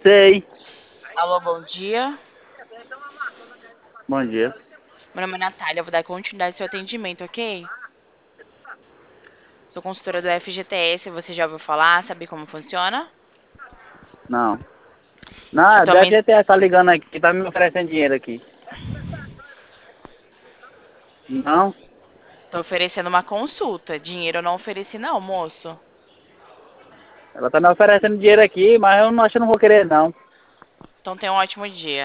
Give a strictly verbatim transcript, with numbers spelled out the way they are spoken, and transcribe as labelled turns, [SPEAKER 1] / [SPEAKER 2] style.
[SPEAKER 1] Sei.
[SPEAKER 2] Alô, bom dia.
[SPEAKER 1] Bom dia.
[SPEAKER 2] Meu nome é Natália, eu vou dar continuidade ao seu atendimento, ok? Sou consultora do F G T S, você já ouviu falar? Sabe como funciona?
[SPEAKER 1] Não. Não, da
[SPEAKER 2] Atualmente
[SPEAKER 1] F G T S tá ligando aqui, tá me oferecendo dinheiro aqui. Não?
[SPEAKER 2] estou oferecendo uma consulta. Dinheiro eu não ofereci não, moço.
[SPEAKER 1] Ela tá me oferecendo dinheiro aqui, mas eu não acho que eu não vou querer não.
[SPEAKER 2] Então tenha um ótimo dia.